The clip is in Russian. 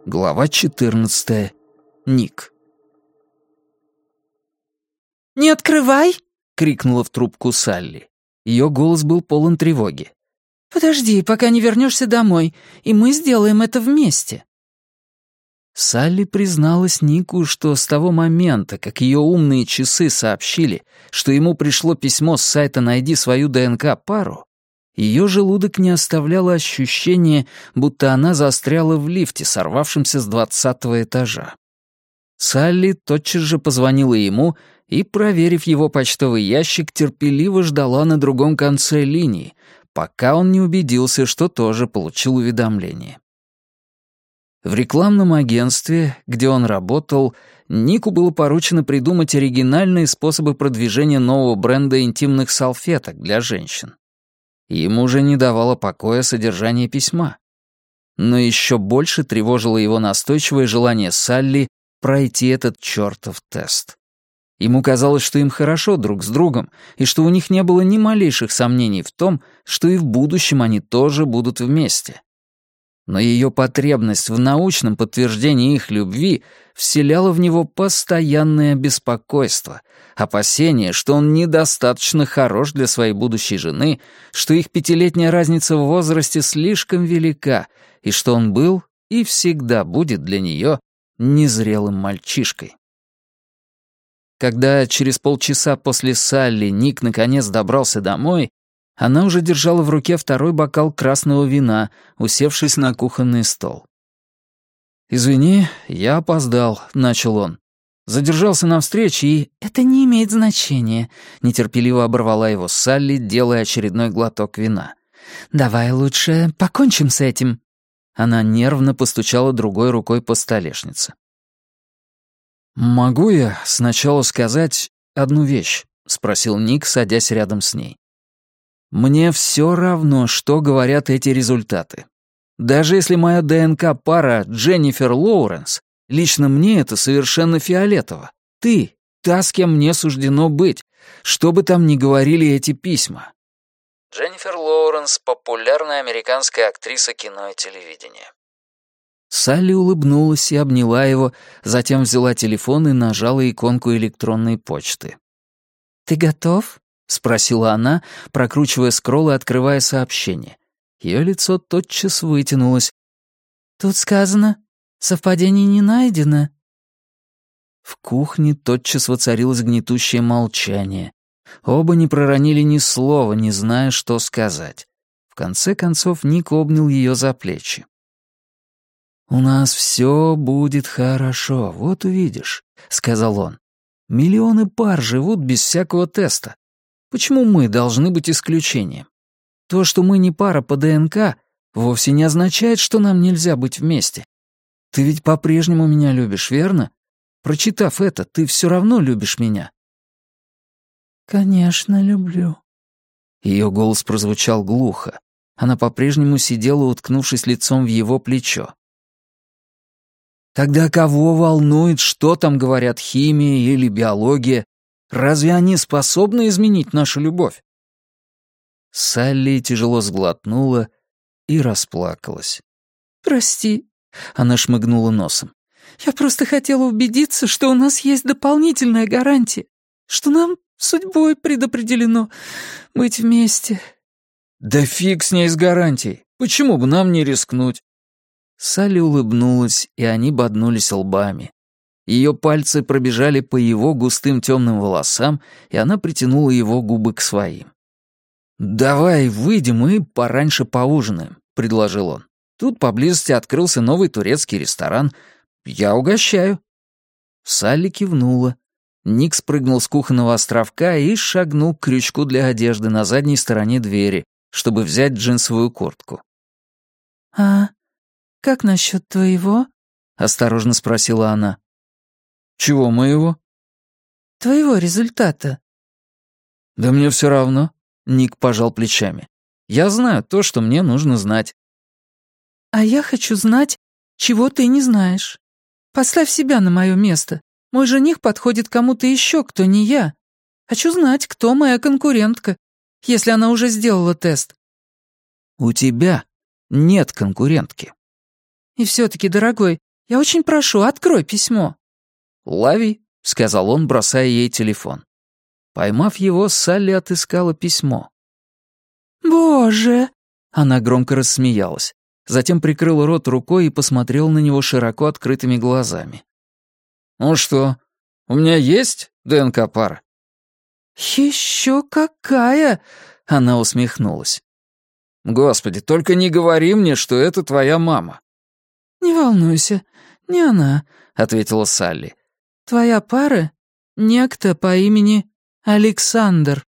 Глава 14. Ник. «Не открывай!» — крикнула в трубку Салли. Ее голос был полон тревоги. «Подожди, пока не вернешься домой, и мы сделаем это вместе». Салли призналась Нику, что с того момента, как ее умные часы сообщили, что ему пришло письмо с сайта «Найди свою ДНК-пару», ее желудок не оставляло ощущения, будто она застряла в лифте, сорвавшемся с 20-го этажа. Салли тотчас же позвонила ему и, проверив его почтовый ящик, терпеливо ждала на другом конце линии, пока он не убедился, что тоже получил уведомление. В рекламном агентстве, где он работал, Нику было поручено придумать оригинальные способы продвижения нового бренда интимных салфеток для женщин. Ему уже не давало покоя содержание письма. Но еще больше тревожило его настойчивое желание Салли пройти этот чертов тест. Ему казалось, что им хорошо друг с другом, и что у них не было ни малейших сомнений в том, что и в будущем они тоже будут вместе. Но ее потребность в научном подтверждении их любви вселяла в него постоянное беспокойство, опасение, что он недостаточно хорош для своей будущей жены, что их 5-летняя разница в возрасте слишком велика, и что он был и всегда будет для нее незрелым мальчишкой. Когда через полчаса после Салли Ник наконец добрался домой, она уже держала в руке второй бокал красного вина, усевшись на кухонный стол. «Извини, я опоздал», — начал он. Задержался на встрече и... «Это не имеет значения», — нетерпеливо оборвала его Салли, делая очередной глоток вина. «Давай лучше покончим с этим». Она нервно постучала другой рукой по столешнице. «Могу я сначала сказать одну вещь?» — спросил Ник, садясь рядом с ней. «Мне все равно, что говорят эти результаты. Даже если моя ДНК-пара Дженнифер Лоуренс, лично мне это совершенно фиолетово. Ты та, с кем мне суждено быть, что бы там ни говорили эти письма». Дженнифер Лоуренс — популярная американская актриса кино и телевидения. Салли улыбнулась и обняла его, затем взяла телефон и нажала иконку электронной почты. «Ты готов?» — спросила она, прокручивая скролл и открывая сообщение. Ее лицо тотчас вытянулось. «Тут сказано, совпадение не найдено». В кухне тотчас воцарилось гнетущее молчание. Оба не проронили ни слова, не зная, что сказать. В конце концов Ник обнял ее за плечи. «У нас все будет хорошо, вот увидишь», — сказал он. «Миллионы пар живут без всякого теста. Почему мы должны быть исключением? То, что мы не пара по ДНК, вовсе не означает, что нам нельзя быть вместе. Ты ведь по-прежнему меня любишь, верно? Прочитав это, ты все равно любишь меня». «Конечно, люблю». Ее голос прозвучал глухо. Она по-прежнему сидела, уткнувшись лицом в его плечо. «Тогда кого волнует, что там говорят химия или биология? Разве они способны изменить нашу любовь?» Салли тяжело сглотнула и расплакалась. «Прости», — она шмыгнула носом. «Я просто хотела убедиться, что у нас есть дополнительная гарантия, что нам судьбой предопределено быть вместе». «Да фиг с ней с гарантией. Почему бы нам не рискнуть?» Салли улыбнулась, и они боднулись лбами. Ее пальцы пробежали по его густым темным волосам, и она притянула его губы к своим. «Давай выйдем и пораньше поужинаем», — предложил он. «Тут поблизости открылся новый турецкий ресторан. Я угощаю». Салли кивнула. Ник спрыгнул с кухонного островка и шагнул к крючку для одежды на задней стороне двери, чтобы взять джинсовую куртку. «А как насчет твоего?» — осторожно спросила она. «Чего моего?» «Твоего результата». «Да мне все равно», — Ник пожал плечами. «Я знаю то, что мне нужно знать». «А я хочу знать, чего ты не знаешь. Поставь себя на мое место. Мой жених подходит кому-то еще, кто не я. Хочу знать, кто моя конкурентка, если она уже сделала тест». «У тебя нет конкурентки». «И все-таки, дорогой, Я очень прошу, открой письмо». «Лови», — сказал он, бросая ей телефон. Поймав его, Салли отыскала письмо. «Боже!» — Она громко рассмеялась. Затем прикрыла рот рукой и посмотрела на него широко открытыми глазами. «Ну что, у меня есть ДНК-пара?» «Еще какая!» — она усмехнулась. «Господи, только не говори мне, что это твоя мама». «Не волнуйся, не она», — ответила Салли. «Твоя пара — некто по имени Александр».